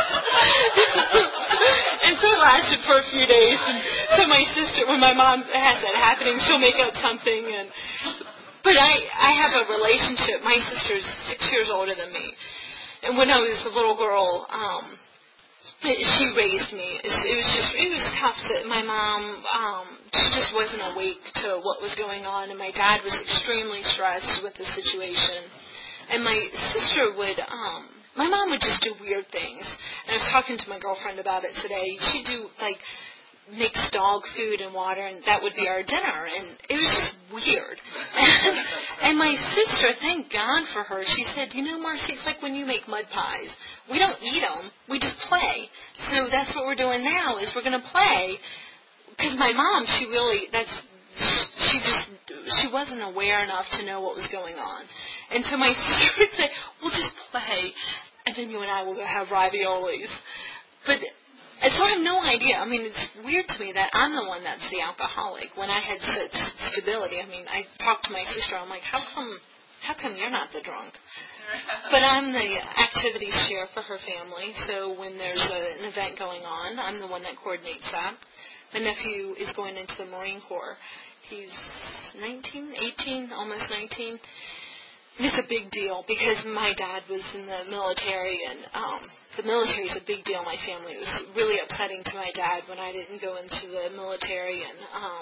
And so it lasted for a few days. And so my sister, when my mom has that happening, she'll make up something. And But I, I have a relationship. My sister's six years older than me. And when I was a little girl, um, she raised me. It was just, it was tough. To, my mom, um, she just wasn't awake to what was going on, and my dad was extremely stressed with the situation. And my sister would, um, my mom would just do weird things. And I was talking to my girlfriend about it today. She'd do, like, mix dog food and water, and that would be our dinner, and it was just weird. And, and my sister, thank God for her, she said, you know, Marcy, it's like when you make mud pies. We don't eat them, we just play. So that's what we're doing now, is we're going to play, because my mom, she really, that's, she just, she wasn't aware enough to know what was going on. And so my sister would say, we'll just play, and then you and I will go have raviolis. But And so I have no idea. I mean, it's weird to me that I'm the one that's the alcoholic when I had such stability. I mean, I talked to my sister. I'm like, how come how come you're not the drunk? But I'm the activities chair for her family. So when there's a, an event going on, I'm the one that coordinates that. My nephew is going into the Marine Corps. He's nineteen, eighteen, almost nineteen. And it's a big deal because my dad was in the military, and um, the military is a big deal in my family. It was really upsetting to my dad when I didn't go into the military. And um,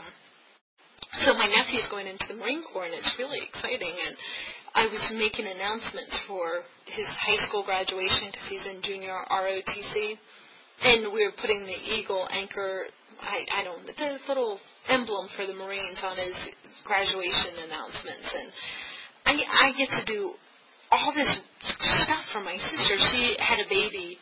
so my nephew's going into the Marine Corps, and it's really exciting. And I was making announcements for his high school graduation because he's in junior R O T C. And we were putting the eagle anchor, I, I don't know, the little emblem for the Marines on his graduation announcements. And I, I get to do all this stuff for my sister. She had a baby.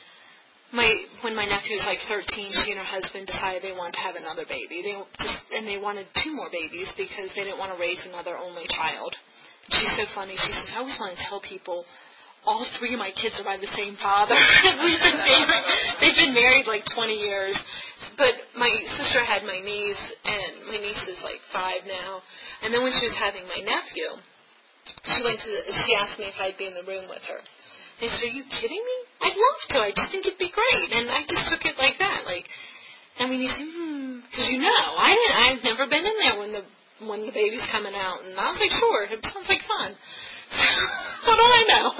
My when my nephew was like thirteen, she and her husband decided they wanted to have another baby. They just, and they wanted two more babies because they didn't want to raise another only child. She's so funny. She says, I always want to tell people all three of my kids are by the same father. We've been married, they've been married like twenty years. But my sister had my niece, and my niece is like five now. And then when she was having my nephew, She went to. The, she asked me if I'd be in the room with her. I said, "Are you kidding me? I'd love to. I just think it'd be great." And I just took it like that. Like, I mean, you say, "Hmm," because you know, I didn't. I've never been in there when the when the baby's coming out, and I was like, "Sure, it sounds like fun." What do I know?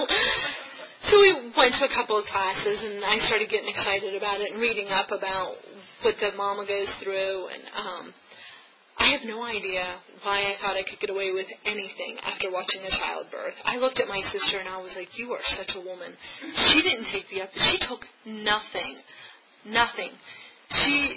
So we went to a couple of classes, and I started getting excited about it and reading up about what the mama goes through, and um. I have no idea why I thought I could get away with anything after watching a childbirth. I looked at my sister and I was like, you are such a woman. She didn't take the up. She took nothing. Nothing. She,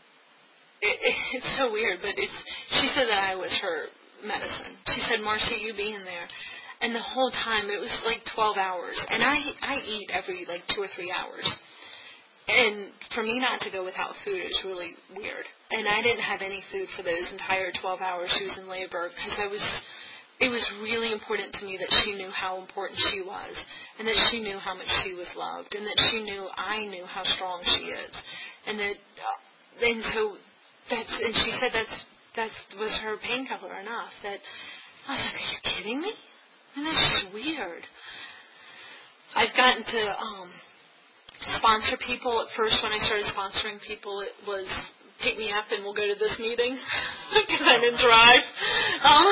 it, it's so weird, but it's, she said that I was her medicine. She said, Marcy, you be in there. And the whole time, it was like twelve hours. And I, I eat every like two or three hours. and for me not to go without food is really weird. And I didn't have any food for those entire twelve hours she was in labor because I was, it was really important to me that she knew how important she was and that she knew how much she was loved and that she knew I knew how strong she is. And that, uh, and so that's, and she said that's, that was her painkiller enough that I was like, are you kidding me? And that's just weird. I've gotten to um, sponsor people. At first, when I started sponsoring people, it was pick me up and we'll go to this meeting because I didn't drive. Um,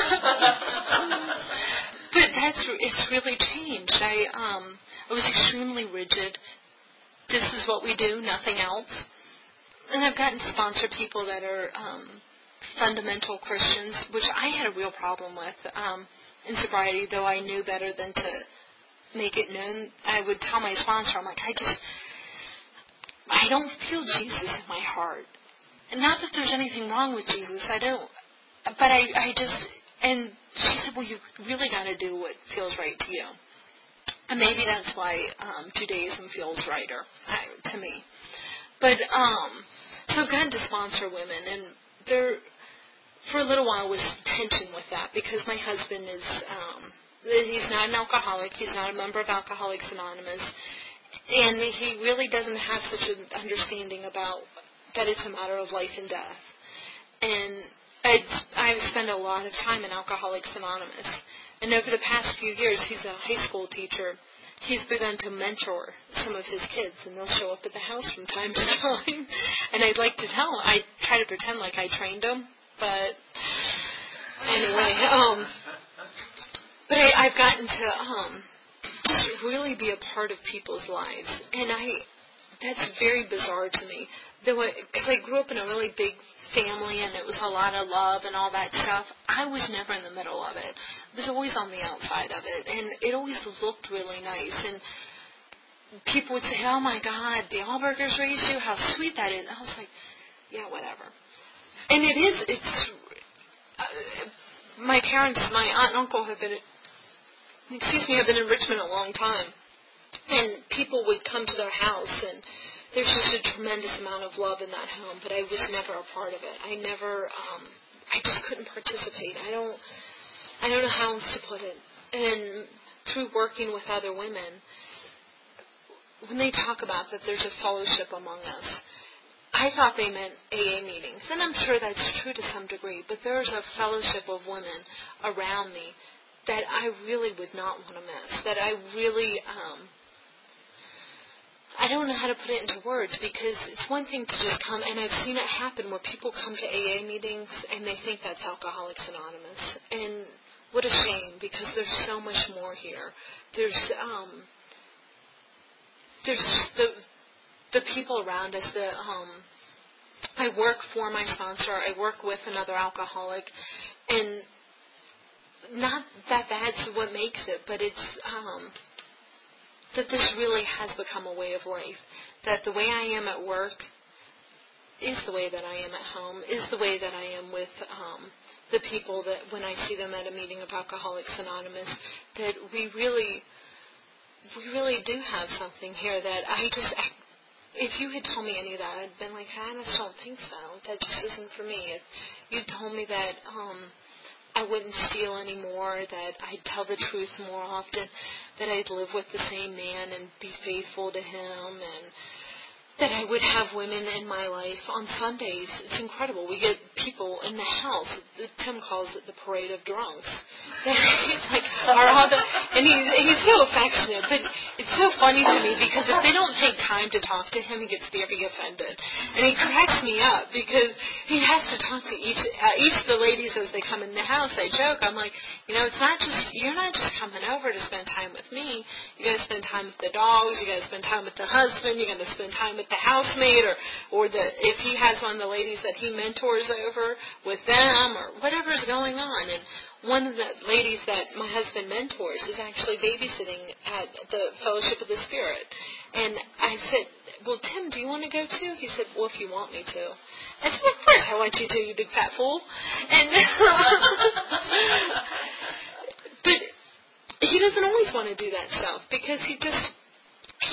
but that's it's really changed. I um, I was extremely rigid. This is what we do, nothing else. And I've gotten to sponsor people that are um, fundamental Christians, which I had a real problem with um, in sobriety, though I knew better than to make it known. I would tell my sponsor, I'm like, I just, I don't feel Jesus in my heart. And not that there's anything wrong with Jesus, I don't, but I, I just, and she said, well, you really got to do what feels right to you. And maybe that's why um, Judaism feels righter uh, to me. But, um, so I've gotten to sponsor women, and there, for a little while was tension with that, because my husband is, um, he's not an alcoholic. He's not a member of Alcoholics Anonymous. And he really doesn't have such an understanding about that it's a matter of life and death. And I'd, I've spent a lot of time in Alcoholics Anonymous. And over the past few years, he's a high school teacher. He's begun to mentor some of his kids, and they'll show up at the house from time to time. And I'd like to tell him, I try to pretend like I trained them, but anyway, um... But I, I've gotten to um, really be a part of people's lives, and I that's very bizarre to me. Because I grew up in a really big family, and it was a lot of love and all that stuff. I was never in the middle of it. I was always on the outside of it, and it always looked really nice. And people would say, oh, my God, the Allbergers raised you? How sweet that is. And I was like, yeah, whatever. And it is, it's, uh, my parents, my aunt and uncle have been excuse me, I've been in Richmond a long time, and people would come to their house, and there's just a tremendous amount of love in that home, but I was never a part of it. I never, um, I just couldn't participate. I don't, I don't know how else to put it. And through working with other women, when they talk about that there's a fellowship among us, I thought they meant A A meetings, and I'm sure that's true to some degree, but there's a fellowship of women around me that I really would not want to miss, that I really, um, I don't know how to put it into words, because it's one thing to just come, and I've seen it happen where people come to A A meetings and they think that's Alcoholics Anonymous, and what a shame, because there's so much more here. There's, um, there's the, the people around us, the, um, I work for my sponsor, I work with another alcoholic, and not that that's what makes it, but it's um, that this really has become a way of life. That the way I am at work is the way that I am at home, is the way that I am with um, the people that when I see them at a meeting of Alcoholics Anonymous, that we really, we really do have something here that I just, I, if you had told me any of that, I'd been like, I just don't think so. That just isn't for me. If you told me that um, I wouldn't steal anymore, that I'd tell the truth more often, that I'd live with the same man and be faithful to him, and that I would have women in my life on Sundays. It's incredible. We get people in the house. Tim calls it the parade of drunks. He's like, are all the, and he's, he's so affectionate, but it's so funny to me because if they don't take time to talk to him, he gets very offended. And he cracks me up because he has to talk to each uh, each of the ladies as they come in the house. I joke. I'm like, you know, it's not just, you're not just coming over to spend time with me. You got to spend time with the dogs. You got to spend time with the husband. You got to spend time with the housemaid, or or the if he has one of the ladies that he mentors over with them, or whatever's going on. And one of the ladies that my husband mentors is actually babysitting at the Fellowship of the Spirit. And I said, well, Tim, do you want to go too? He said, well, if you want me to. I said, of course I want you to, you big fat fool. And but he doesn't always want to do that stuff because he just, he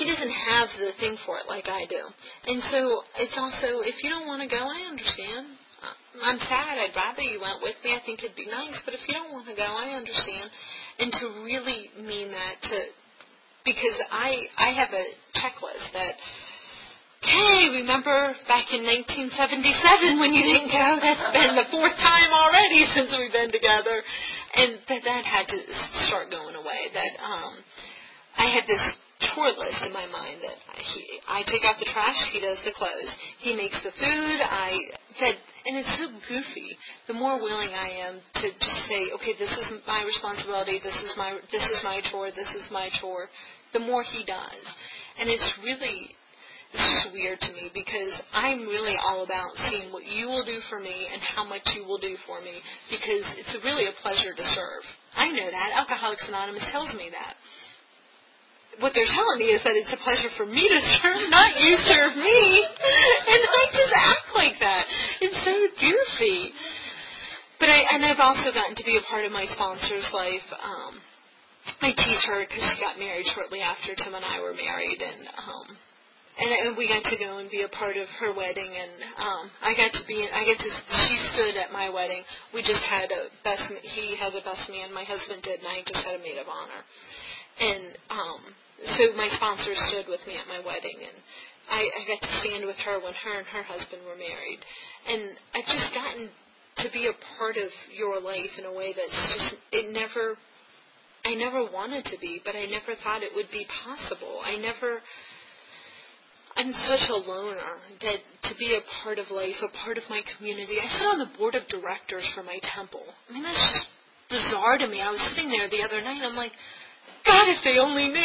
he doesn't have the thing for it like I do. And so it's also, if you don't want to go, I understand. I'm sad. I'd rather you went with me. I think it'd be nice. But if you don't want to go, I understand. And to really mean that, to because I I have a checklist that, hey, remember back in nineteen seventy-seven when you didn't go? That's been the fourth time already since we've been together. And that, that had to start going away. That um, I had this chore list in my mind that he, I take out the trash, he does the clothes. He makes the food, I that, and it's so goofy. The more willing I am to just say, okay, this is my responsibility, this is my this is my chore, this is my chore, the more he does. And it's really, it's just weird to me because I'm really all about seeing what you will do for me and how much you will do for me because it's really a pleasure to serve. I know that. Alcoholics Anonymous tells me that. What they're telling me is that it's a pleasure for me to serve, not you serve me. And I just act like that. It's so goofy. But I, and I've also gotten to be a part of my sponsor's life. Um, I tease her because she got married shortly after Tim and I were married, and um, and, and we got to go and be a part of her wedding. And um, I got to be, I got to. She stood at my wedding. We just had a best. He had a best man. My husband did, and I just had a maid of honor. And um, so my sponsor stood with me at my wedding, and I, I got to stand with her when her and her husband were married. And I've just gotten to be a part of your life in a way that's just, it never, I never wanted to be, but I never thought it would be possible. I never, I'm such a loner that to be a part of life, a part of my community. I sit on the board of directors for my temple. I mean, that's just bizarre to me. I was sitting there the other night, and I'm like, God, if they only knew.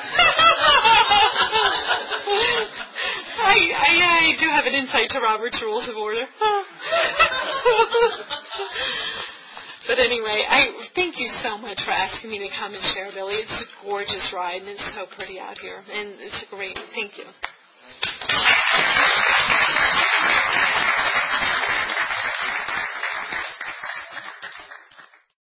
I, I, I do have an insight to Robert's Rules of Order. But anyway, I thank you so much for asking me to come and share, Billy. It's a gorgeous ride, and it's so pretty out here. And it's great. Thank you.